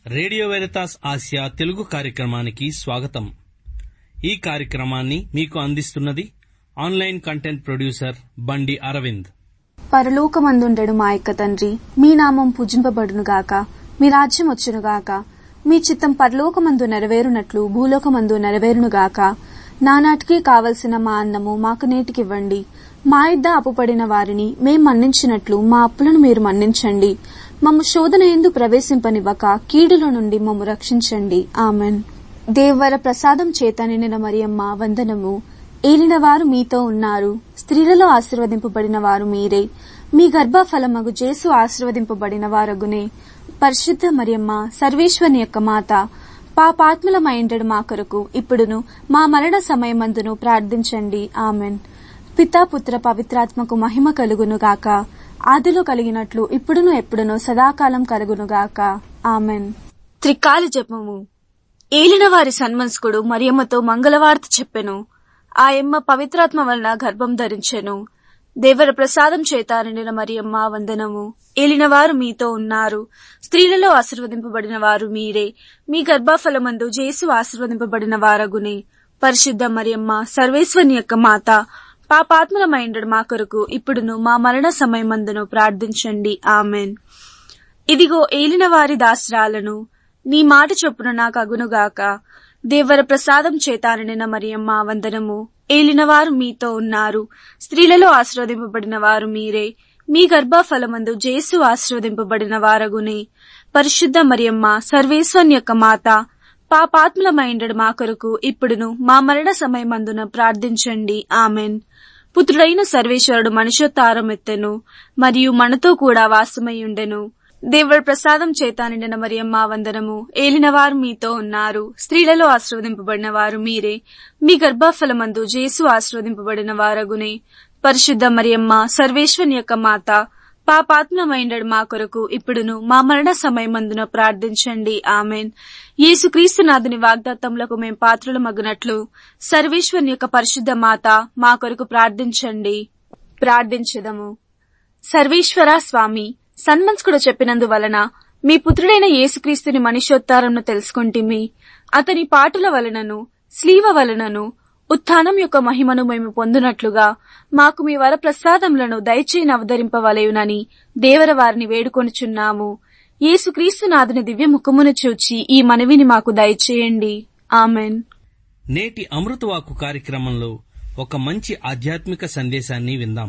Radio Veritas Asia Telugu కార్యక్రమానికి స్వాగతం. ఈ కార్యక్రమాన్ని మీకు అందిస్తున్నది ఆన్లైన్ కంటెంట్ ప్రొడ్యూసర్ బండి అరవింద్. పరలోకమందుండెడు మా యొక్క తండ్రి, మీ నామం పూజింపబడునుగాక, మీ రాజ్యం వచ్చునుగాక, మీ చిత్తం పరలోకమందు నెరవేరునట్లు భూలోకమందు నెరవేరునుగాక. నానాటికి కావలసిన మా అన్నము మాకు నేటికివ్వండి. మా యొద్ద అప్పుపడిన వారిని మేం మన్నించినట్లు మా అప్పులను మీరు మన్నించండి. మమ్ము శోధన యందు ప్రవేశింపనివ్వక కీడులో నుండి మమ్ము రక్షించండి. ఆమెన్. దేవర ప్రసాదం చేత నిండిన మరియమ్మ వందనము. ఏలినవారు మీతో ఉన్నారు, స్త్రీలలో ఆశీర్వదింపబడిన వారు మీరే. మీ గర్భఫలమగు జేసు ఆశీర్వదింపబడిన వారగునే. పరిశుద్ధ మరియమ్మ, సర్వేశ్వరుని యొక్క మాత, పాపాత్ములమైండెడు మా కొరకు ఇప్పుడును మా మరణ సమయమందును ప్రార్థించండి. ఆమెన్. పితా పుత్ర పవిత్రాత్మకు మహిమ కలుగునుగాక. ఆదిలో కలిగినట్లు ఇప్పుడును ఎప్పుడును సదాకాలం కలుగునుగాక. ఆమెన్. త్రికాల జపము. ఏలినవారి సన్మనస్కుడు మరియమ్మతో మంగళవార్త చెప్పెను. ఆ యమ్మ పవిత్రాత్మ వలన గర్భం ధరించెను. దేవర ప్రసాదం చేత నిండిన మరియమ్మ వందనము. ఏలినవారు మీతో ఉన్నారు, స్త్రీలలో ఆశీర్వదింపబడిన వారు మీరే. మీ గర్భఫలమందు జేసు ఆశీర్వదింపబడిన వారగునే. పరిశుద్ధ మరియమ్మ, సర్వేశ్వరుని యొక్క మాత, పాపాత్ములమైండెడు మా కొరకు ఇప్పుడును మా మరణ సమయమందును ప్రార్థించండి. ఆమెన్. ఇదిగో ఏలినవారి దాసరాలను, నీ మాట చొప్పున నాకు అగునుగాక. దేవర ప్రసాదం చేత నిండిన మరియమ్మ వందనము. ఏలినవారు మీతో ఉన్నారు, స్త్రీలలో ఆశీర్వదింపబడిన వారు మీరే. మీ గర్భఫలమందు జేసు ఆశీర్వదింపబడిన వారగునే. పరిశుద్ధ మరియమ్మ, సర్వేశ్వరుని యొక్క మాత, పాపాత్ములమైండెడు మా కొరకు ఇప్పుడును మా మరణ సమయమందున ప్రార్థించండి. ఆమెన్. పుత్రుడైన సర్వేశ్వరుడు మనుష్యోత్తారం ఎత్తెను, మరియు మనతో కూడా వాసమయ్యుండెను. దేవుడి ప్రసాదం చేత నిండిన మరియమ్మ వందనము. ఏలినవారు మీతో ఉన్నారు, స్త్రీలలో ఆశీర్వదింపబడిన వారు మీరే. మీ గర్భఫలమందు జేసు ఆశీర్వదింపబడిన వారగునే. పరిశుద్ధ మరియమ్మ, సర్వేశ్వరుని యొక్క మాత, పాపాత్ములమైండెడు మా కొరకు ఇప్పుడును మా మరణ సమయమందున ప్రార్థించండి. ఆమెన్. యేసుక్రీస్తునాథుని వాగ్దాత్తములకు మేం పాత్రులమగునట్లు సర్వేశ్వరుని యొక్క పరిశుద్ధ మాత మా కొరకు ప్రార్థించండి. ప్రార్థించెదము. సర్వేశ్వర స్వామి, సన్మంస్కుడు చెప్పినందువలన మీ పుత్రుడైన యేసుక్రీస్తుని మనుష్యోత్తారంను తెలుసుకుంటిమి. అతని పాటుల వలనను స్లీవ వలనను ఉత్థానం యొక్క మహిమను మేము పొందునట్లుగా మాకు మీ వర ప్రసాదములను దయచేసి అవతరింపవలయునని దేవర వారిని వేడుకొనుచున్నాము. యేసుక్రీస్తునాథుని దివ్య ముఖమును చూచి ఈ మనవిని మాకు దయచేయండి. ఆమెన్. నేటి అమృతవాక్కు కార్యక్రమంలో ఒక మంచి ఆధ్యాత్మిక సందేశాన్ని విందాం.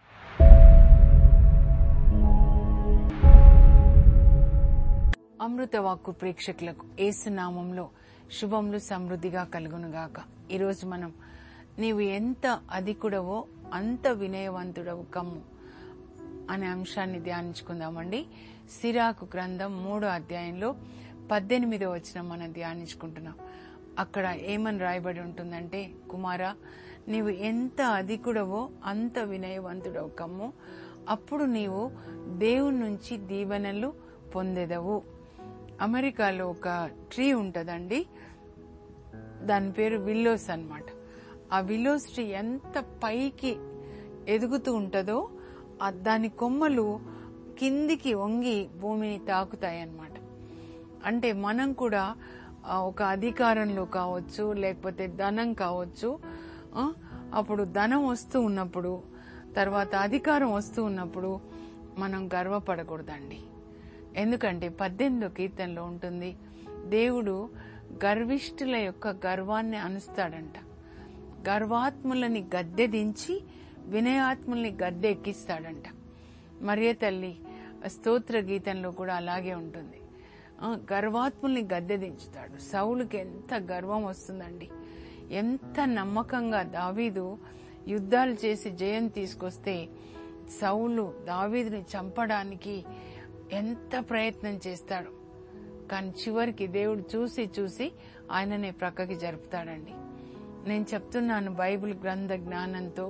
అమృతవాక్కు ప్రేక్షకులకు యేసునామంలో శుభములు సమృద్ధిగా కలుగునుగాక. ఈరోజు మనం నీవు ఎంత అధికుడవో అంత వినయవంతుడవు కమ్ము అనే అంశాన్ని ధ్యానించుకుందామండి. సిరాకు గ్రంథం 3వ అధ్యాయంలో 18వ వచనం మనం ధ్యానించుకుంటున్నాం. అక్కడ ఏమని రాయబడి ఉంటుందంటే, కుమారా, నీవు ఎంత అధికుడవో అంత వినయవంతుడవు కమ్ము, అప్పుడు నీవు దేవుని నుంచి దీవెనలు పొందెదవు. అమెరికాలో ఒక ట్రీ ఉంటదండి, దాని పేరు విల్లోస్ అన్నమాట. ఆ విల్లోస్ ట్రీ ఎంత పైకి ఎదుగుతూ ఉంటుందో దాని కొమ్మలు కిందికి వంగి భూమిని తాకుతాయి అన్నమాట. అంటే మనం కూడా ఒక అధికారంలో కావచ్చు, లేకపోతే ధనం కావచ్చు, అప్పుడు ధనం వస్తూ ఉన్నప్పుడు, తర్వాత అధికారం వస్తూ ఉన్నప్పుడు మనం గర్వపడకూడదండి. ఎందుకంటే 18వ కీర్తనలో ఉంటుంది, దేవుడు గర్విష్ఠుల యొక్క గర్వాన్ని అణుస్తాడంట. గర్వాత్ములని గద్దె దించి వినయాత్ముల్ని గద్దె ఎక్కిస్తాడంట. మరియ తల్లి స్తోత్ర గీతంలో కూడా అలాగే ఉంటుంది. గర్వాత్ముల్ని గద్దె దించుతాడు. సౌలుకి ఎంత గర్వం వస్తుందండి. ఎంత నమ్మకంగా దావీదు యుద్ధాలు చేసి జయం తీసుకొస్తే సౌలు దావీదుని చంపడానికి ఎంత ప్రయత్నం చేస్తాడు. కానీ చివరికి దేవుడు చూసి చూసి ఆయననే ప్రక్కకి జరుపుతాడండి. నేను చెప్తున్నాను, బైబిల్ గ్రంథ జ్ఞానంతో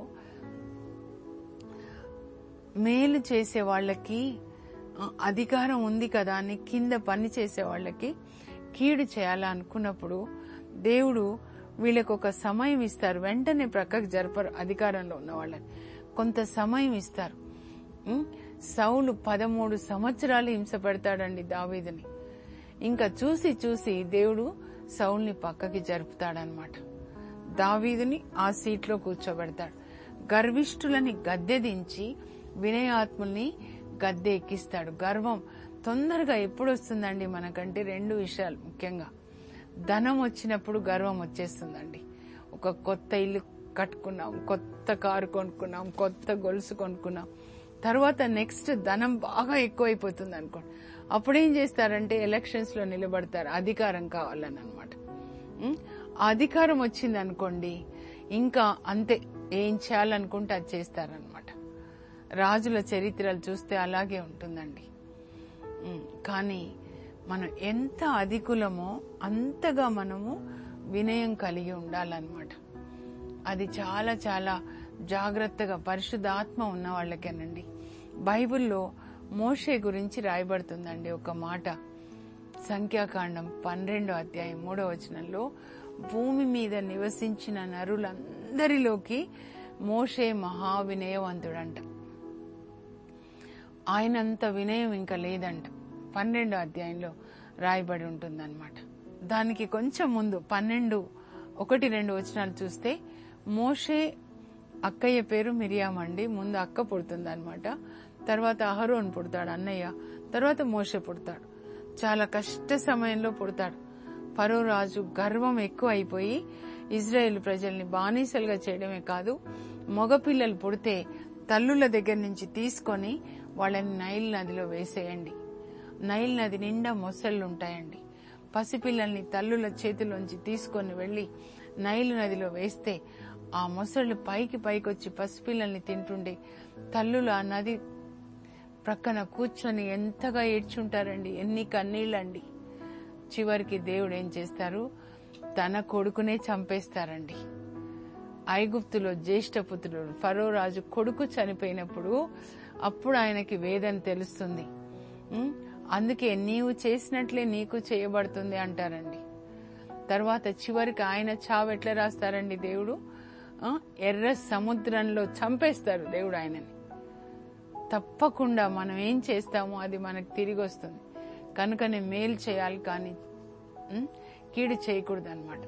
మేలు చేసే వాళ్ళకి అధికారం ఉంది కదా అని కింద పని చేసే వాళ్ళకి కీడు చేయాలనుకున్నప్పుడు దేవుడు వీళ్ళకు ఒక సమయం ఇస్తారు. వెంటనే ప్రక్కకు జరపరు. అధికారంలో ఉన్న వాళ్ళని కొంత సమయం ఇస్తారు. సౌలు 13 సంవత్సరాలు హింస పెడతాడండి దావీదుని. ఇంకా చూసి చూసి దేవుడు సౌల్ని పక్కకి జరుపుతాడనమాట. దావీదుని ఆ సీట్లో కూర్చోబెడతాడు. గర్విష్ఠులని గద్దె దించి వినయాత్ముల్ని గద్దె ఎక్కిస్తాడు. గర్వం తొందరగా ఎప్పుడు వస్తుందండి మనకంటే? 2 విషయాలు ముఖ్యంగా. ధనం వచ్చినప్పుడు గర్వం వచ్చేస్తుందండి. ఒక కొత్త ఇల్లు కట్టుకున్నాం, కొత్త కారు కొనుక్కున్నాం, కొత్త గొలుసు కొనుక్కున్నాం, తర్వాత నెక్స్ట్ ధనం బాగా ఎక్కువైపోతుంది అనుకోండి. అప్పుడేం చేస్తారంటే ఎలక్షన్స్ లో నిలబడతారు, అధికారం కావాలని అనమాట. అధికారం వచ్చింది అనుకోండి, ఇంకా అంతే, ఏం చేయాలనుకుంటే అది చేస్తారనమాట. రాజుల చరిత్రలు చూస్తే అలాగే ఉంటుందండి. కానీ మనం ఎంత అధికులమో అంతగా మనము వినయం కలిగి ఉండాలన్నమాట. అది చాలా చాలా జాగ్రత్తగా పరిశుద్ధాత్మ ఉన్న వాళ్ళకేనండి. బైబిల్లో మోషే గురించి రాయబడుతుందండి ఒక మాట. సంఖ్యాకాండం 12వ అధ్యాయం 3వ వచనంలో, భూమి మీద నివసించిన నరులందరిలోకి మోషే మహావినయవంతుడంట. ఆయనంత వినయం ఇంకా లేదంట. 12వ అధ్యాయంలో రాయబడి ఉంటుందన్నమాట. దానికి కొంచెం ముందు 12:1-2 వచనాలు చూస్తే, మోషే అక్కయ్య పేరు మిరియాం అండి. ముందు అక్క పుడుతుంది అనమాట, తర్వాత అహరోన్ పుడతాడు అన్నయ్య, తర్వాత మోషే పుడతాడు. చాలా కష్ట సమయంలో పుడతాడు. ఫరో రాజు గర్వం ఎక్కువ అయిపోయి ఇజ్రాయేల్ ప్రజల్ని బానిసలుగా చేయడమే కాదు, మగపిల్లలు పుడితే తల్లుల దగ్గర నుంచి తీసుకొని వాళ్ళని నైల్ నదిలో వేసేయండి. నైల్ నది నిండా మొసళ్లుంటాయండి. పసిపిల్లల్ని తల్లుల చేతిలోంచి తీసుకొని వెళ్లి నైలు నదిలో వేస్తే ఆ మొసళ్లు పైకి పైకొచ్చి పసిపిల్లల్ని తింటుండే తల్లులు ఆ నది ప్రక్కన కూర్చొని ఎంతగా ఏడ్చుంటారండి, ఎన్ని కన్నీళ్ళండి. చివరికి దేవుడు ఏం చేస్తారు, తన కొడుకునే చంపేస్తారండి. ఐగుప్తులో జ్యేష్ఠపుత్రుడు ఫరో రాజు కొడుకు చనిపోయినప్పుడు అప్పుడు ఆయనకి వేదన తెలుస్తుంది. అందుకే నీవు చేసినట్లే నీకు చేయబడుతుంది అంటారండి. తర్వాత చివరికి ఆయన చావు ఎట్లా రాస్తారండి దేవుడు? ఎర్ర సముద్రంలో చంపేస్తారు దేవుడు ఆయనని. తప్పకుండా మనం ఏం చేస్తామో అది మనకు తిరిగి వస్తుంది. కనుకనే మేలు చేయాలి కానీ కీడు చేయకూడదు అనమాట.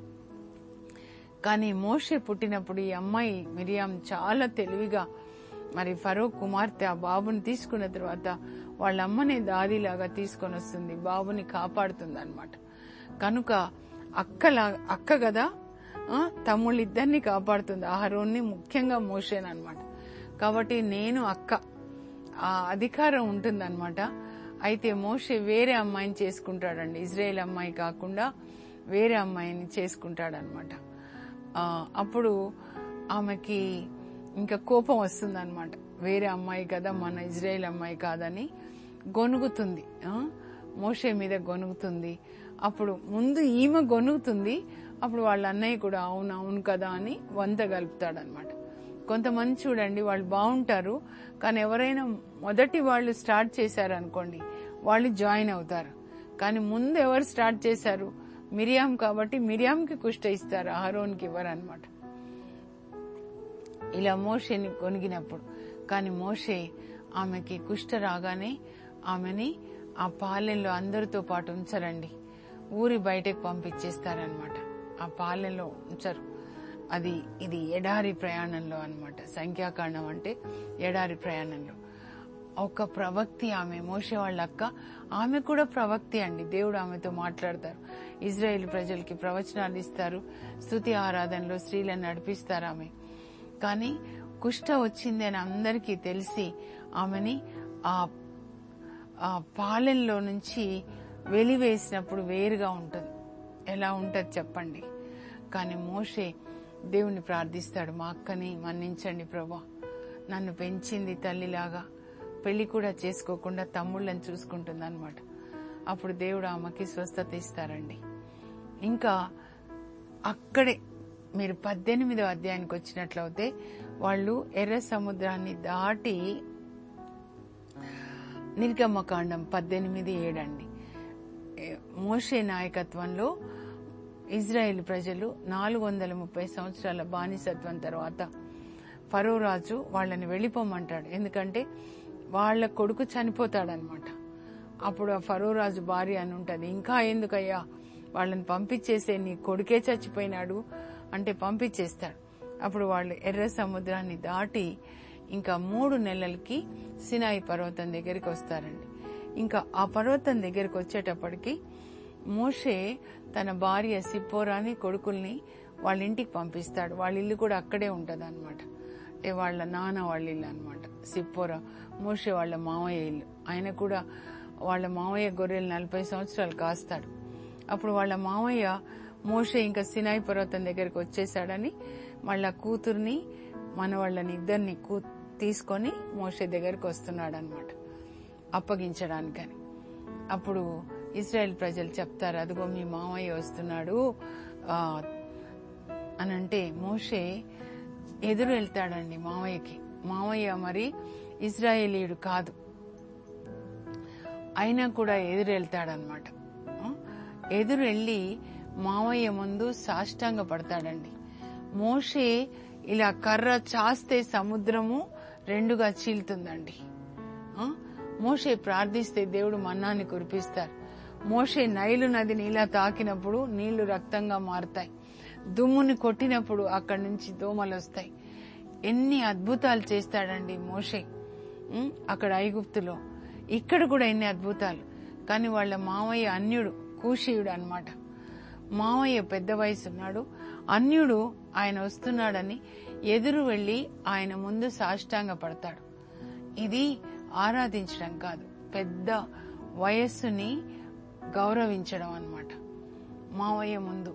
కానీ మోషే పుట్టినప్పుడు ఈ అమ్మాయి మిరియాం చాలా తెలివిగా, మరి ఫరో కుమార్తె ఆ బాబుని తీసుకున్న తర్వాత వాళ్ళ అమ్మనే దాదిలాగా తీసుకొని వస్తుంది, బాబుని కాపాడుతుంది అనమాట. కనుక అక్క కదా, తమ్ముళ్ళిద్దరిని కాపాడుతుంది, అహరోన్ని ముఖ్యంగా మోషేనమాట. కాబట్టి నేను అక్క, ఆ అధికారం ఉంటుందన్నమాట. అయితే మోషే వేరే అమ్మాయిని చేసుకుంటాడండి, ఇజ్రాయేల్ అమ్మాయి కాకుండా వేరే అమ్మాయిని చేసుకుంటాడనమాట. అప్పుడు ఆమెకి ఇంకా కోపం వస్తుంది అనమాట. వేరే అమ్మాయి కదా, మన ఇజ్రాయేల్ అమ్మాయి కాదని గొనుగుతుంది, మోషే మీద గొనుగుతుంది. అప్పుడు ముందు ఈమె గొనుగుతుంది, అప్పుడు వాళ్ళ అన్నయ్య కూడా అవును కదా అని వంత కలుపుతాడనమాట. కొంతమంది చూడండి, వాళ్ళు బాగుంటారు కానీ ఎవరైనా మొదటి వాళ్ళు స్టార్ట్ చేశారనుకోండి వాళ్ళు జాయిన్ అవుతారు. కానీ ముందు ఎవరు స్టార్ట్ చేశారు? మిరియాం కాబట్టి మిరియాంకి కుష్ట ఇస్తారు, అహరోన్కి ఇవ్వరు అనమాట. ఇలా మోషేని కొనిగినప్పుడు, కానీ మోషే ఆమెకి కుష్ట రాగానే ఆమెని ఆ పాలెంలో అందరితో పాటు ఉంచరండి, ఊరి బయటకు పంపించేస్తారనమాట. ఆ పాలెంలో ఉంచరు. ఇది ఎడారి ప్రయాణంలో అనమాట. సంఖ్యాకాండం అంటే ఎడారి ప్రయాణంలో ఒక ప్రవక్తి ఆమె, మోషే వాళ్ళ అక్క, ఆమె కూడా ప్రవక్తి అండి. దేవుడు ఆమెతో మాట్లాడతారు, ఇజ్రాయేల్ ప్రజలకి ప్రవచనాలు ఇస్తారు, స్తుతి ఆరాధనలో స్త్రీలను నడిపిస్తారు ఆమె. కానీ కుష్ఠ వచ్చింది అని అందరికీ తెలిసి ఆమెని ఆ పాలెంలో నుంచి వెలివేసినప్పుడు వేరుగా ఉంటుంది. ఎలా ఉంటుంది చెప్పండి? కానీ మోషే దేవుణ్ణి ప్రార్థిస్తాడు, మా అక్కని మన్నించండి ప్రభా, నన్ను పెంచింది తల్లిలాగా, పెళ్లి కూడా చేసుకోకుండా తమ్ముళ్ళని చూసుకుంటుంది అనమాట. అప్పుడు దేవుడు ఆమెకి స్వస్థత ఇస్తారండి. ఇంకా అక్కడే మీరు 18వ అధ్యాయానికి వచ్చినట్లయితే వాళ్ళు ఎర్ర సముద్రాన్ని దాటి, నిర్గమకాండం 18:7 అండి, మోషే నాయకత్వంలో ఇజ్రాయేల్ ప్రజలు 430 సంవత్సరాల బానిసత్వం తర్వాత ఫరో రాజు వాళ్ళని వెళ్లిపోమంటాడు. ఎందుకంటే వాళ్ళ కొడుకు చనిపోతాడనమాట. అప్పుడు ఆ ఫరో రాజు భార్య అని ఉంటది, ఇంకా ఎందుకయ్యా వాళ్ళని పంపించేసే, నీ కొడుకే చచ్చిపోయినాడు అంటే పంపించేస్తాడు. అప్పుడు వాళ్ళు ఎర్ర సముద్రాన్ని దాటి ఇంకా 3 నెలలకి సినాయి పర్వతం దగ్గరికి వస్తారండి. ఇంకా ఆ పర్వతం దగ్గరికి వచ్చేటప్పటికి మోషే తన భార్య సిప్పోరాని కొడుకుల్ని వాళ్ళ ఇంటికి పంపిస్తాడు. వాళ్ళ ఇల్లు కూడా అక్కడే ఉంటది అనమాట. అంటే వాళ్ళ నాన్న వాళ్ళ ఇల్లు అనమాట సిప్పోరా, మోషే వాళ్ళ మామయ్య ఇల్లు. ఆయన కూడా వాళ్ళ మామయ్య గొర్రెలు 40 సంవత్సరాలు కాస్తాడు. అప్పుడు వాళ్ళ మామయ్య మోషే ఇంకా సినాయి పర్వతం దగ్గరికి వచ్చేసాడని మళ్ళా కూతుర్ని మనవాళ్ళని ఇద్దరిని తీసుకొని మోషే దగ్గరికి వస్తున్నాడు అనమాట అప్పగించడానికని. అప్పుడు ఇశ్రాయేల్ ప్రజలు చెప్తారు, అదిగో మీ మామయ్య వస్తున్నాడు అనంటే మోషే ఎదురు వెళ్తాడండి మామయ్యకి. మామయ్య మరి ఇశ్రాయేలీయుడు కాదు, అయినా కూడా ఎదురు వెళ్తాడనమాట. ఎదురు వెళ్లి మామయ్య ముందు సాష్టాంగ పడతాడండి. మోషే ఇలా కర్ర చాస్తే సముద్రము 2గా చీలుతుందండి. మోషే ప్రార్థిస్తే దేవుడు మన్నాన్ని కురిపిస్తారు. మోషే నైలు నదిని ఇలా తాకినప్పుడు నీళ్లు రక్తంగా మారుతాయి. దుమ్ముని కొట్టినప్పుడు అక్కడి నుంచి దోమలు వస్తాయి. ఎన్ని అద్భుతాలు చేస్తాడండి మోషే అక్కడ ఐగుప్తులో. ఇక్కడ కూడా ఎన్ని అద్భుతాలు. కానీ వాళ్ళ మామయ్య అన్యుడు, కూషీయుడు అన్నమాట. మామయ్య పెద్ద వయసున్నాడు, అన్యుడు ఆయన వస్తున్నాడని ఎదురు వెళ్లి ఆయన ముందు సాష్టాంగ పడతాడు. ఇది ఆరాధించడం కాదు, పెద్ద వయస్సుని గౌరవించడం అన్నమాట. మామయ్య ముందు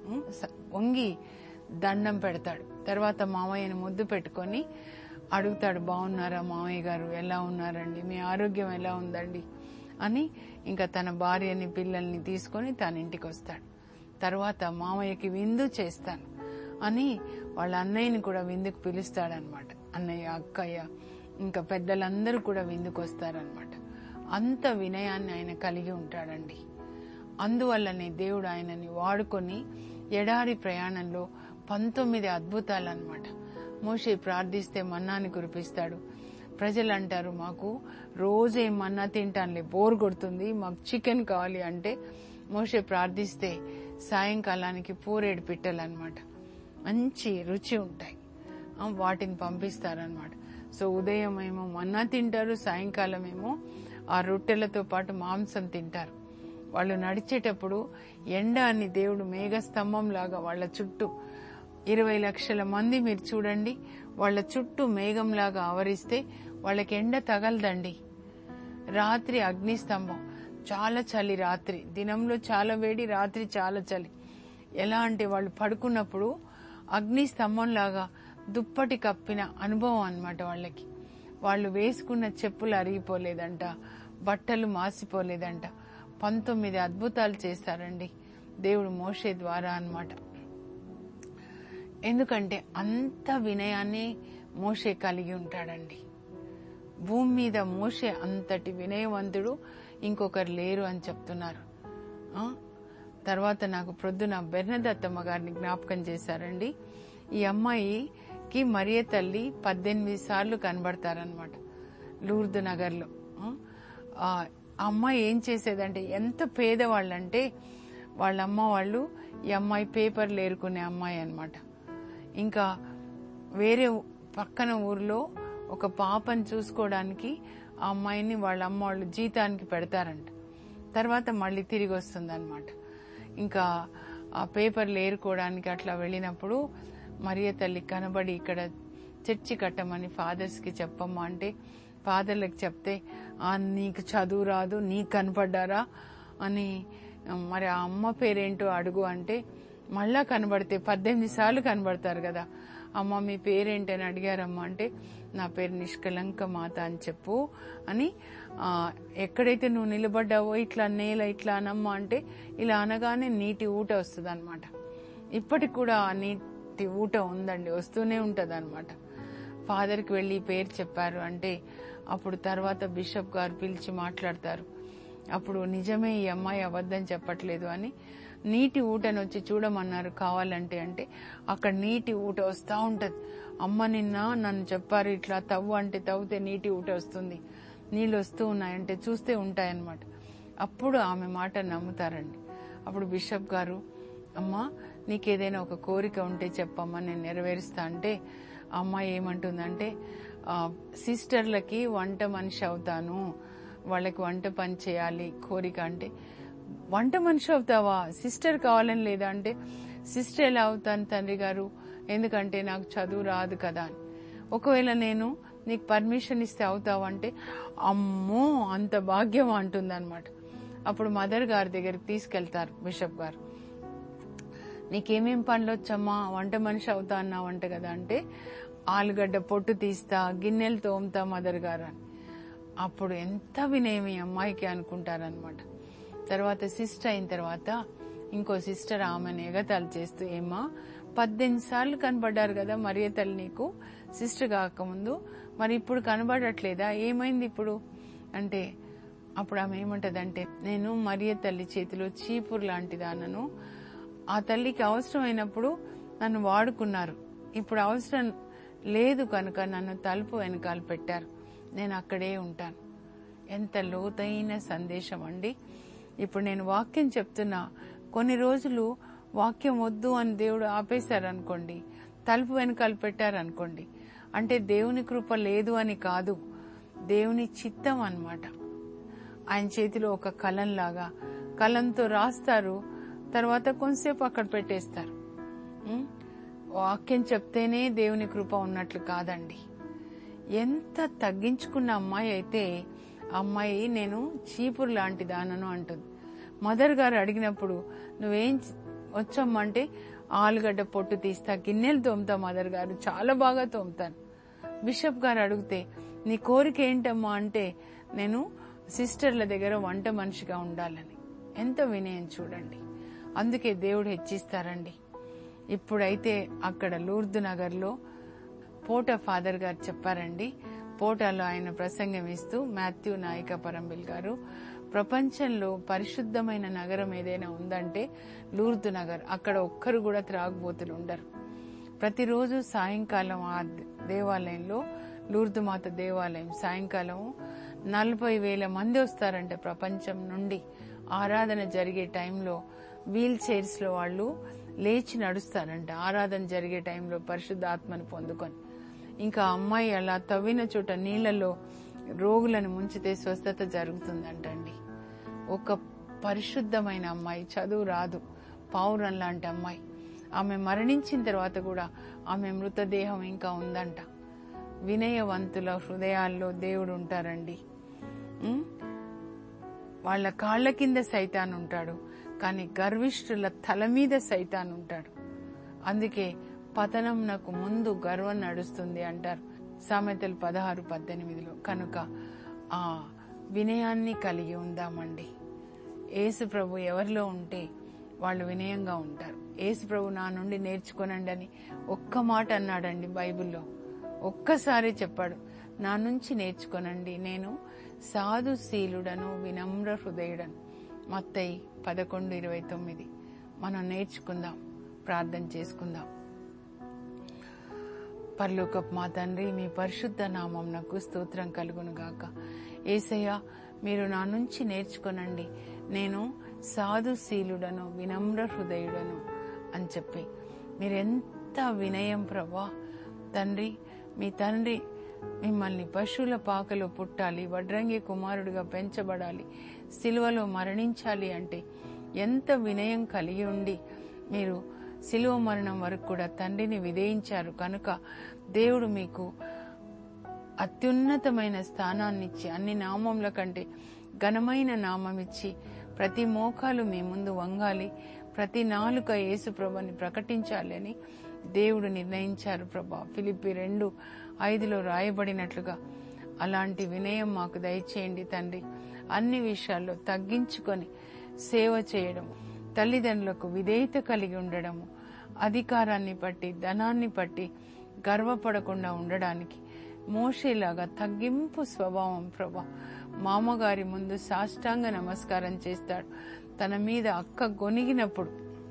వంగి దండం పెడతాడు. తర్వాత మామయ్యని ముద్దు పెట్టుకొని అడుగుతాడు, బాగున్నారా మామయ్య గారు, ఎలా ఉన్నారండి, మీ ఆరోగ్యం ఎలా ఉందండి అని. ఇంకా తన భార్యని పిల్లల్ని తీసుకొని తన ఇంటికి వస్తాడు. తర్వాత మామయ్యకి విందు చేస్తాను అని వాళ్ళ అన్నయ్యని కూడా విందుకు పిలుస్తాడనమాట. అన్నయ్య, అక్కయ్య, ఇంకా పెద్దలందరూ కూడా విందుకు వస్తారనమాట. అంత వినయాన్ని ఆయన కలిగి ఉంటాడండి. అందువల్లనే దేవుడు ఆయనని వాడుకొని ఎడారి ప్రయాణంలో 19 అద్భుతాలన్నమాట. మోషే ప్రార్థిస్తే మన్నాని కురిపిస్తాడు. ప్రజలు అంటారు, మాకు రోజే మన్నా తింటానులే, బోర్ కొడుతుంది, మాకు చికెన్ కావాలి అంటే మోషే ప్రార్థిస్తే సాయంకాలానికి 4 పిట్టలన్నమాట, మంచి రుచి ఉంటాయి, వాటిని పంపిస్తారనమాట. సో ఉదయం ఏమో మన్నా తింటారు, సాయంకాలం ఏమో ఆ రొట్టెలతో పాటు మాంసం తింటారు. వాళ్ళు నడిచేటప్పుడు ఎండ అని దేవుడు మేఘస్తంభం లాగా వాళ్ళ చుట్టూ 20 లక్షల మంది మీరు చూడండి, వాళ్ళ చుట్టూ మేఘంలాగా ఆవరిస్తే వాళ్ళకి ఎండ తగలదండి. రాత్రి అగ్నిస్తంభం, చాలా చలి రాత్రి, దినంలో చాలా వేడి, రాత్రి చాలా చలి. ఎలా అంటే వాళ్ళు పడుకున్నప్పుడు అగ్ని స్తంభం లాగా దుప్పటి కప్పిన అనుభవం అన్నమాట వాళ్ళకి. వాళ్ళు వేసుకున్న చెప్పులు అరిగిపోలేదంట, బట్టలు మాసిపోలేదంట. 19 అద్భుతాలు చేస్తారండి దేవుడు మోషే ద్వారా అన్నమాట. ఎందుకంటే అంత వినయాన్ని మోషే కలిగి ఉంటాడండి. భూమి మీద మోషే అంతటి వినయవంతుడు ఇంకొకరు లేరు అని చెప్తున్నారు. తర్వాత నాకు ప్రొద్దున బెర్నదత్తమ్మ గారిని జ్ఞాపకం చేశారండి. ఈ అమ్మాయికి మరియ తల్లి 18 సార్లు కనబడతారనమాట లూర్దు నగర్లో. ఆ అమ్మాయి ఏం చేసేదంటే, ఎంత పేదవాళ్ళంటే వాళ్ళ అమ్మ వాళ్ళు ఈ అమ్మాయి పేపర్లు ఏరుకునే అమ్మాయి అన్నమాట. ఇంకా వేరే పక్కన ఊర్లో ఒక పాపని చూసుకోవడానికి ఆ అమ్మాయిని వాళ్ళ అమ్మ వాళ్ళు జీతానికి పెడతారంట. తర్వాత మళ్ళీ తిరిగి వస్తుందన్నమాట. ఇంకా ఆ పేపర్లు ఏరుకోవడానికి అట్లా వెళ్ళినప్పుడు మరియ తల్లి కనబడి, ఇక్కడ చర్చి కట్టమని ఫాదర్స్ కి చెప్పమ్మా అంటే, ఫాదర్లకు చెప్తే నీకు చదువు రాదు, నీకు కనపడ్డారా అని, మరి ఆ అమ్మ పేరేంటో అడుగు అంటే మళ్ళా కనబడితే 18 సార్లు కనబడతారు కదా, అమ్మ మీ పేరేంటని అడిగారమ్మా అంటే, నా పేరు నిష్కలంక మాత అని చెప్పు అని. ఎక్కడైతే నువ్వు నిలబడ్డావో ఇట్లా నేల ఇట్లా అనమ్మా అంటే, ఇలా అనగానే నీటి ఊట వస్తుంది అనమాట. ఇప్పటికి కూడా ఆ నీటి ఊట ఉందండి, వస్తూనే ఉంటది అనమాట. ఫాదర్కి వెళ్లి పేరు చెప్పారు అంటే అప్పుడు తర్వాత బిషప్ గారు పిలిచి మాట్లాడతారు. అప్పుడు నిజమే ఈ అమ్మాయి అబద్ధం చెప్పట్లేదు అని నీటి ఊటను వచ్చి చూడమన్నారు కావాలంటే అంటే అక్కడ నీటి ఊట వస్తా ఉంటది. అమ్మ నిన్న నన్ను చెప్పారు ఇట్లా తవ్వు అంటే తవ్వుతే నీటి ఊట వస్తుంది. నీళ్ళు వస్తూ ఉన్నాయంటే చూస్తే ఉంటాయన్నమాట. అప్పుడు ఆమె మాట నమ్ముతారండి. అప్పుడు బిషప్ గారు, అమ్మా నీకేదైనా ఒక కోరిక ఉంటే చెప్పమ్మా, నేను నెరవేరుస్తా అంటే ఆ అమ్మాయి ఏమంటుందంటే, సిస్టర్లకి వంట మనిషి అవుతాను, వాళ్ళకి వంట పని చేయాలి కోరిక అంటే, వంట మనిషి అవుతావా, సిస్టర్ కావాలని లేదా అంటే, సిస్టర్ ఎలా అవుతాను తండ్రి గారు, ఎందుకంటే నాకు చదువు రాదు కదా అని. ఒకవేళ నేను నీకు పర్మిషన్ ఇస్తే అవుతావంటే, అమ్మో అంత భాగ్యం అంటుందన్నమాట. అప్పుడు మదర్ గారి దగ్గరికి తీసుకెళ్తారు బిషప్ గారు. నీకేమేం పనులు వచ్చమ్మా, వంట మనిషి అవుతా అన్నావంట కదా అంటే, ఆలుగడ్డ పొట్టు తీస్తా, గిన్నెలు తోముతా మదర్ గారు అని. అప్పుడు ఎంత వినయం ఈ అమ్మాయికి అనుకుంటారనమాట. తర్వాత సిస్టర్ అయిన తర్వాత ఇంకో సిస్టర్ ఆమెను ఎగతాళి చేస్తూ, ఏమా 18 సార్లు కనబడ్డారు కదా మరియ తల్లి నీకు సిస్టర్ కాకముందు, మరి ఇప్పుడు కనబడట్లేదా, ఏమైంది ఇప్పుడు అంటే, అప్పుడు ఆమె ఏమంటదంటే, నేను మరియ తల్లి చేతిలో చీపురు లాంటి దానను, ఆ తల్లికి అవసరమైనప్పుడు నన్ను వాడుకున్నారు, ఇప్పుడు అవసరం లేదు కనుక నన్ను తలుపు వెనకాల పెట్టారు, నేను అక్కడే ఉంటాను. ఎంత లోతైన సందేశం అండి. ఇప్పుడు నేను వాక్యం చెప్తున్నా, కొన్ని రోజులు వాక్యం వద్దు అని దేవుడు ఆపేశారనుకోండి, తలుపు వెనకాల పెట్టారనుకోండి, అంటే దేవుని కృప లేదు అని కాదు, దేవుని చిత్తం అన్నమాట. ఆయన చేతిలో ఒక కలంలాగా, కలంతో రాస్తారు, తర్వాత కొంతసేపు అక్కడ పెట్టేస్తారు. వాక్యం చెప్తేనే దేవుని కృప ఉన్నట్లు కాదండి. ఎంత తగ్గించుకున్న అమ్మాయి అయితే అమ్మాయి నేను చీపురు లాంటి దానను అంటుంది. మదర్ గారు అడిగినప్పుడు నువ్వేం వచ్చమ్మా అంటే, ఆలుగడ్డ పొట్టు తీస్తా, గిన్నెలు తోముతా మదర్ గారు, చాలా బాగా తోముతాను. బిషప్ గారు అడిగితే నీ కోరిక ఏంటమ్మా అంటే, నేను సిస్టర్ల దగ్గర వంట మనిషిగా ఉండాలని. ఎంత వినయం చూడండి. అందుకే దేవుడు హెచ్చిస్తారండి. ఇప్పుడైతే అక్కడ లూర్దు నగర్లో పోటా ఫాదర్ గారు చెప్పారండి. పోటాలో ఆయన ప్రసంగం ఇస్తూ మాథ్యూ నాయక పరంబిల్ గారు, ప్రపంచంలో పరిశుద్ధమైన నగరం ఏదైనా ఉందంటే లూర్దు నగర్. అక్కడ ఒక్కరు కూడా త్రాగుబోతులు ఉండరు. ప్రతిరోజు సాయంకాలం ఆ దేవాలయంలో, లూర్దు మాత దేవాలయం సాయంకాలం 40,000 మంది వస్తారంటే ప్రపంచం నుండి. ఆరాధన జరిగే టైంలో వీల్ చైర్స్ లో వాళ్ళు లేచి నడుస్తారంట, ఆరాధన జరిగే టైంలో పరిశుద్ధాత్మను పొందుకొని. ఇంకా అమ్మాయి అలా తవ్విన చోట నీళ్లలో రోగులను ముంచితే స్వస్థత జరుగుతుందంటండి. ఒక పరిశుద్ధమైన అమ్మాయి, చదువు రాదు, పావురం లాంటి అమ్మాయి. ఆమె మరణించిన తర్వాత కూడా ఆమె మృతదేహం ఇంకా ఉందంట. వినయవంతుల హృదయాల్లో దేవుడు ఉంటారండి. వాళ్ల కాళ్ల కింద సైతాన్ ఉంటాడు, కానీ గర్విష్ఠుల తల మీద సైతాన్ ఉంటాడు. అందుకే పతనంనకు ముందు గర్వం నడుస్తుంది అంటారు సామెతలు 16:18. కనుక ఆ వినయాన్ని కలిగి ఉందామండి. యేసు ప్రభు ఎవరిలో ఉంటే వాళ్ళు వినయంగా ఉంటారు. యేసు ప్రభు నా నుండి నేర్చుకోనండి అని ఒక్క మాట అన్నాడండి బైబిల్లో, ఒక్కసారి చెప్పాడు, నా నుంచి నేర్చుకోనండి, నేను సాధుశీలుడను వినమ్ర హృదయుడను. మత్తయి 11:29. మనం నేర్చుకుందాం, ప్రార్థన చేసుకుందాం. పరలోకపు మా తండ్రి, మీ పరిశుద్ధ నామమునకు స్తోత్రం కలుగును గాక. యేసయ్య, మీరు నా నుంచి నేర్చుకోనండి, నేను సాధుశీలుడను వినమ్ర హృదయుడను అని చెప్పి, మీరెంత వినయం ప్రభా తండ్రి. మీ తండ్రి మిమ్మల్ని పశువుల పాకలో పుట్టాలి, వడ్రంగి కుమారుడిగా పెంచబడాలి, సిలువలో మరణించాలి అంటే ఎంత వినయం కలిగి ఉండి మీరు సిలువ మరణం వరకు కూడా తండ్రిని విధేయించారు. కనుక దేవుడు మీకు అత్యున్నతమైన స్థానాన్నిచ్చి, అన్ని నామముల కంటే ఘనమైన నామం ఇచ్చి, ప్రతి మోకాలు మీ ముందు వంగాలి, ప్రతి నాలుక యేసు ప్రభుని ప్రకటించాలి అని దేవుడు నిర్ణయించారు ప్రభా. ఫిలిప్పి 2:5 రాయబడినట్లుగా అలాంటి వినయం మాకు దయచేయండి తండ్రి. అన్ని విషయాల్లో తగ్గించుకొని సేవ చేయడం, తల్లిదండ్రులకు విధేయత కలిగి ఉండడము, అధికారాన్ని బట్టి ధనాన్ని బట్టి గర్వపడకుండా ఉండడానికి మోషేలాగా తగ్గింపు స్వభావం ప్రభా. మామగారి ముందు సాష్టాంగ నమస్కారం చేస్తాడు. తన మీద అక్క గొనిగినప్పుడు,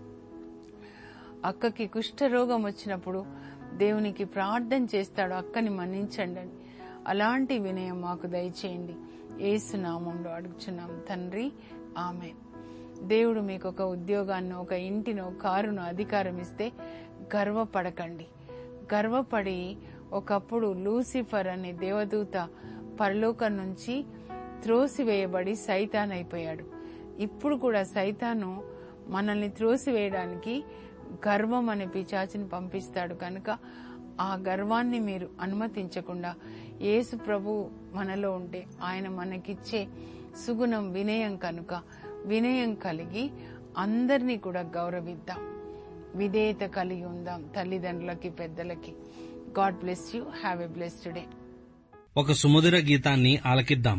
అక్కకి కుష్ఠరోగం వచ్చినప్పుడు దేవునికి ప్రార్థన చేస్తాడు, అక్కని మన్నించండి అని. అలాంటి వినయం మాకు దయచేయండి. యేసు నామములో అడుగుచున్నాం తండ్రి, ఆమేన్. దేవుడు మీకు ఒక ఉద్యోగాన్ని, ఒక ఇంటినో, కారును, అధికారం ఇస్తే గర్వపడకండి. గర్వపడి ఒకప్పుడు లూసిఫర్ అనే దేవదూత పరలోకం నుంచి త్రోసివేయబడి సైతాన్ అయిపోయాడు. ఇప్పుడు కూడా సైతాను మనల్ని త్రోసివేయడానికి గర్వం అనే పిశాచిని పంపిస్తాడు. కనుక ఆ గర్వాన్ని మీరు అనుమతించకుండా యేసు ప్రభు మనలో ఉంటే ఆయన మనకిచ్చే సుగుణం వినయం. కనుక వినయం కలిగి అందరినీ కూడా గౌరవిద్దాం, విధేయత కలిగి ఉందాం తల్లిదండ్రులకి, పెద్దలకి. God bless you. Have a blessed day. ఒక సుమధుర గీతాన్ని ఆలకిద్దాం.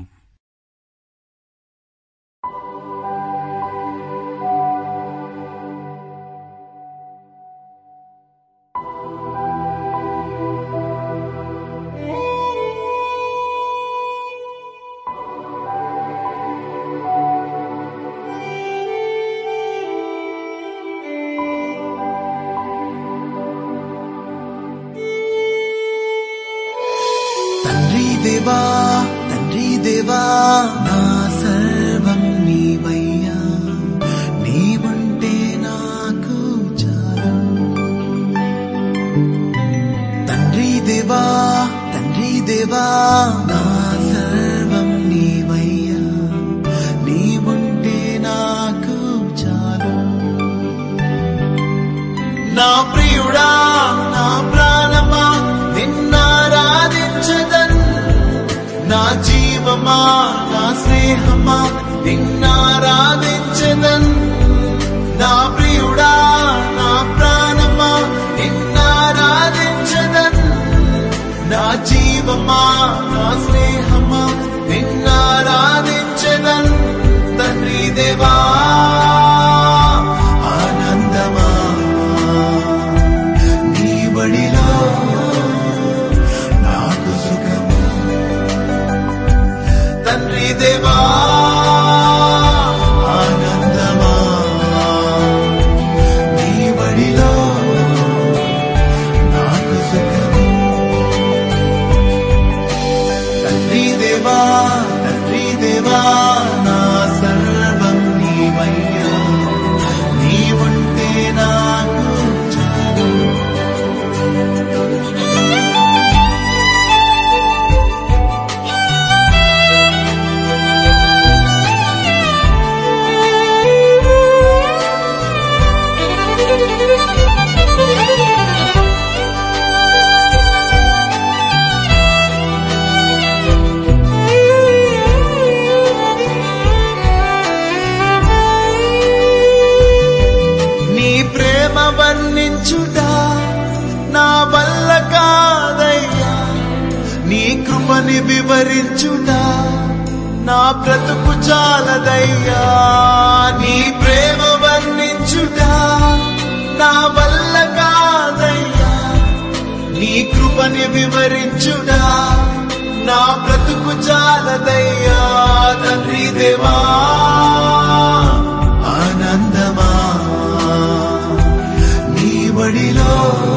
తండ్రి దేవా నా సర్వం నీవయ్యా, నీవంటే నాకు చాలు. తండ్రి దేవా నా సర్వం నీవయ్యా, నీవంటే నాకు చాలు. నా ప్రియుడా, నా ప్రాణమా నిన్నారాధించదన్, నా జీవమా, నా స్నేహమా నిన్నారాధించదన్. నా ప్రియుడా, నా ప్రాణమా నిన్నారాధించదన్, నా జీవమా, నా స్నేహమా నిన్నారాధించదన్. తండ్రి దేవా ఆనందమా, నీ బడిలో నాకు సుఖము. తండ్రి దేవా ఆనందమా, నీ బడిలో నాకు సుఖము. తండ్రి దేవా నా సర్వం నీవయ్యా, నీవుంటే నాకు చాలు. వర్ణించుట నా వల్ల కాదయ్యా, నీ కృపని వివరించుట నా బ్రతుకు చాలదయ్యా. నీ ప్రేమ వర్ణించుట నా వల్ల కాదయ్యా, నీ కృపని వివరించుట నా బ్రతుకు చాలదయ్యా. తండ్రి దేవా ఆనందమా, బడిలో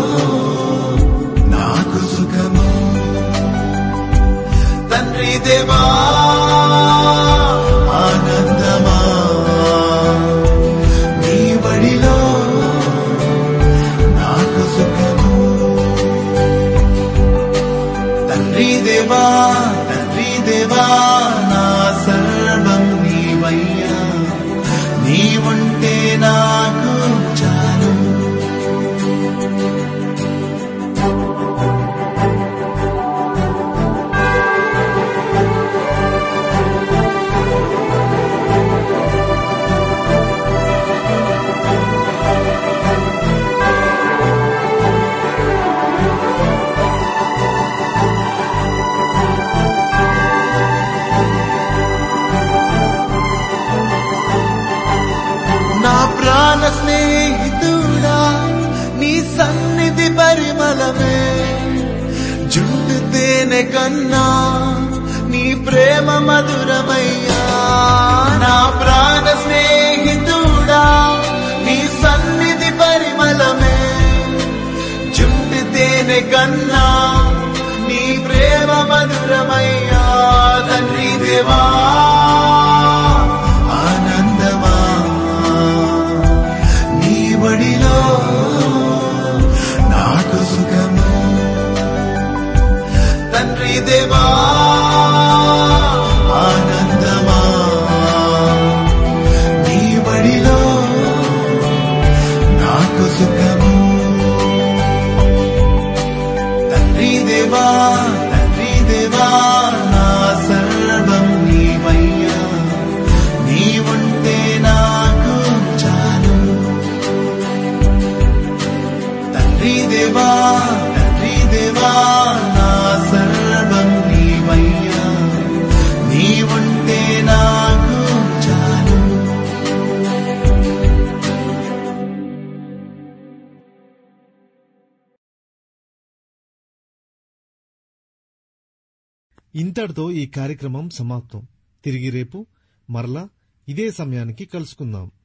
నాకు సుఖము. తండ్రి దేవా ఆనందమా, నీ బడిలో నాకు సుఖము. తండ్రి దేవా నా సర్వం నీవయ్యా, నీవుంటే నాకు చాలు. ప్రాణ స్నేహితుడా, నీ సన్నిధి పరిమళమే జుంటు తేనె కన్నా నీ ప్రేమ మధురమయ్యా. నా ప్రాణ స్నేహితుడా, నీ సన్నిధి పరిమళమే జుంటు తేనె కన్నా నీ ప్రేమ మధురమయ్యా. ఇంతటితో ఈ కార్యక్రమం సమాప్తం. తిరిగి రేపు మరలా ఇదే సమయానికి కలుసుకుందాం.